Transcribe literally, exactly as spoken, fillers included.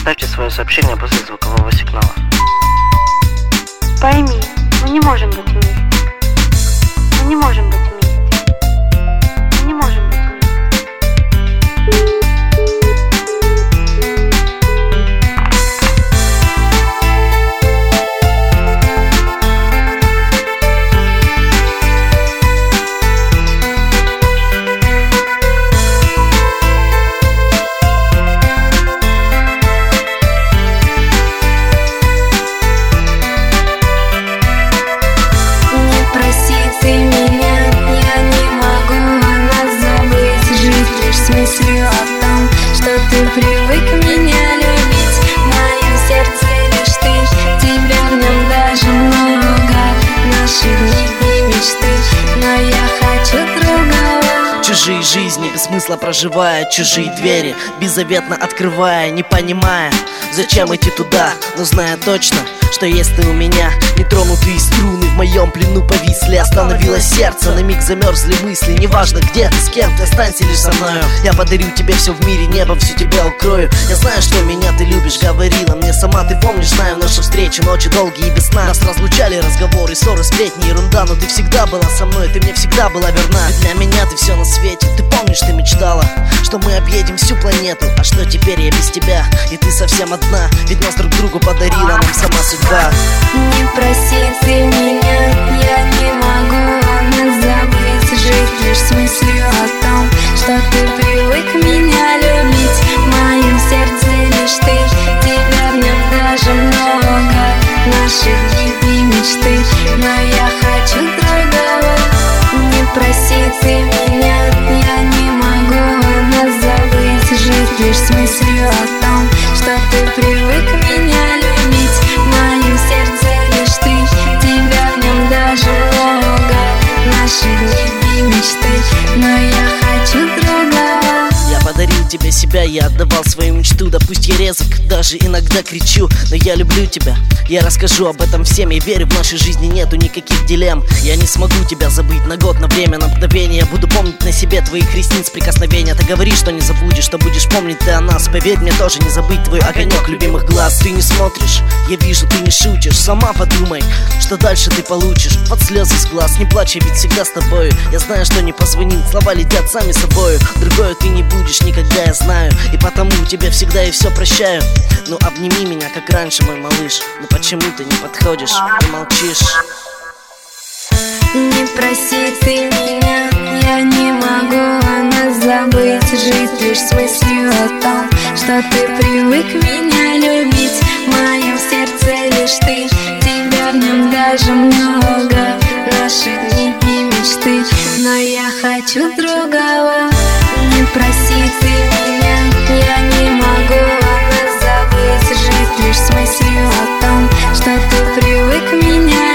Оставьте свое сообщение после звукового сигнала. Пойми, мы не можем быть вместе. Мы не можем быть вместе. Мы не можем быть вместе. Ты меня, я не могу нас забыть. Жить лишь с мыслью о том, что ты привык меня любить. В моем сердце лишь ты, тебя в нем даже много. Наши дни и мечты, но я хочу другого. Чужие жизни без смысла проживая, чужие двери беззаветно открывая, не понимая, зачем идти туда, но зная точно, что есть ты у меня. Нетронутые струны в моем плену повисли. Остановилось сердце, на миг замерзли мысли. Неважно где ты, с кем ты, останься лишь со мною. Я подарю тебе все в мире, небом всю тебя укрою. Я знаю, что меня ты любишь, говорила мне сама. Ты помнишь, знаю наши встречи, ночи долгие и без сна. Нас разлучали разговоры, ссоры, сплетни, ерунда. Но ты всегда была со мной, ты мне всегда была верна. Ведь для меня ты все на свете. Ты помнишь, ты мечтала, что мы объедем всю планету. А что теперь я без тебя, и ты совсем одна. Ведь нас друг другу подарила нам сама судьба. Не проси ты меня, я не могу нас забыть. Жить лишь с мыслью о том, что ты привык меня любить. В моем сердце лишь ты, тебя в нем даже много. Наши дни и мечты, но я хочу другого. Не проси ты меня, я не могу нас забыть. Жить лишь с мыслью о том, что ты привык меня любить. В моем сердце лишь ты, тебя в нем даже много. Наши дни и мечты, но я хочу другого. Я подарил тебе себя, я отдавал свою мечту. Да пусть я резок, даже иногда кричу, но я люблю тебя. Я расскажу об этом всем, я верю, в нашей жизни нету никаких дилемм. Я не смогу тебя забыть на год, на время, на мгновение. Буду помнить на себе твоих ресниц прикосновения. Ты говоришь, что не забудешь, что будешь помнить ты о нас. Поверь мне, тоже не забыть твой огонек любимых глаз. Ты не смотришь, я вижу, ты не шутишь. Сама подумай, что дальше ты получишь. Под слезы с глаз, не плачь, я ведь всегда с тобою. Я знаю, что не позвонит, слова летят сами собою. Другое ты не будешь никогда, я знаю. И потому тебе всегда и все прощаю. Ну обними меня, как раньше, мой малыш. Но почему ты не подходишь и молчишь? Не проси ты меня, я не могу нас забыть. Жить лишь с мыслью о том, что ты привык меня любить. В моем сердце лишь ты, тебя в нем даже много. Наши дни и мечты, но я хочу другого. Не проси ты меня, я не могу нас забыть. Жить лишь с мыслью о том, что ты привык меня